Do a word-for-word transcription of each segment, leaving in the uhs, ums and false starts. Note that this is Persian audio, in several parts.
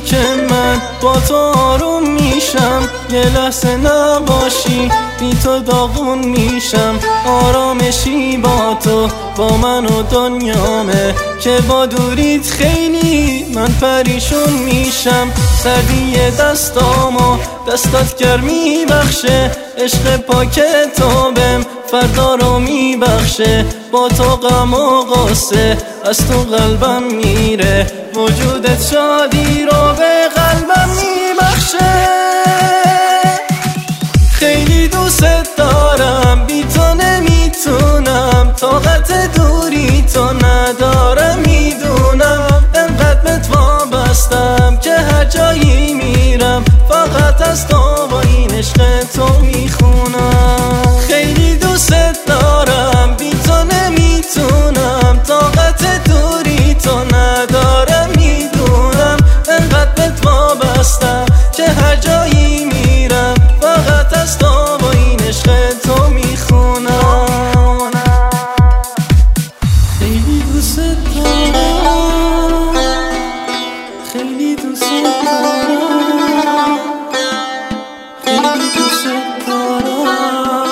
که من با تو آروم میشم، یه لحظه نباشی بی تو داغون میشم. آرامشی با تو با من و دنیامه، که با دوریت خیلی من پریشون میشم. سردی دستامو دستات گرمی بخشه، عشق پاک تو بهم فردا رو میبخشه. با تو غم و غصه از تو قلبم میره، وجودت شادی رو به قلبم میبخشه. خیلی دوست دارم بی تو نمیتونم، طاقت دوری تو ندارم میدونم. انقدر بهت وابستم که هر جایی میرم فقط از تو با این عشق تو میخونم. خیلی دوست دارم بی تو نمیتونم، طاقت دوری تو ندارم میدونم. انقدر بهت وابستم که هر جایی میرم فقط از تو با این عشق تو میخونم. خیلی دوست دارم، خیلی دوست دارم، خیلی دوست دارم.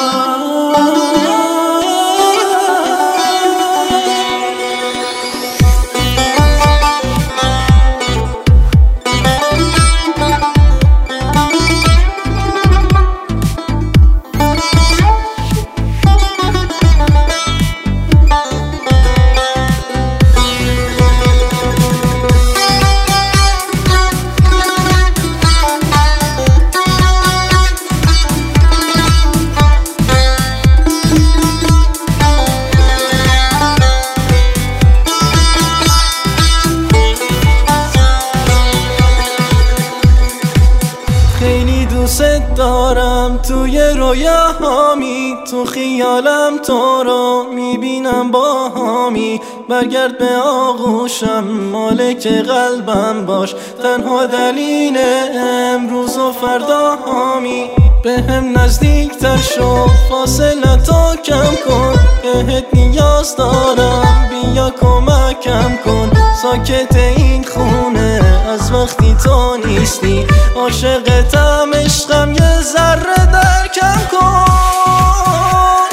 خیلی دوست دارم، توی رویاهامی تو خیالم تو رو میبینم با هامی. برگرد به آغوشم مالک قلبم باش، تنها دلیل امروز و فردا هامی. به هم نزدیکتر شو فاصلتو کم کن، بهت نیاز دارم بیا کمکم کن. ساکت این خونه از وقتی تو نیستی، عاشقتم عشقم یه ذره درکم کن.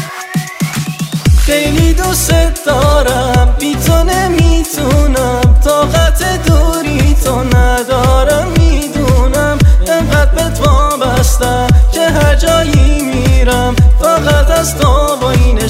خیلی دوست دارم بی تو نمیتونم، طاقت دوری تو ندارم میدونم. انقدر بهت وابستم که هر جایی میرم فقط از تو با این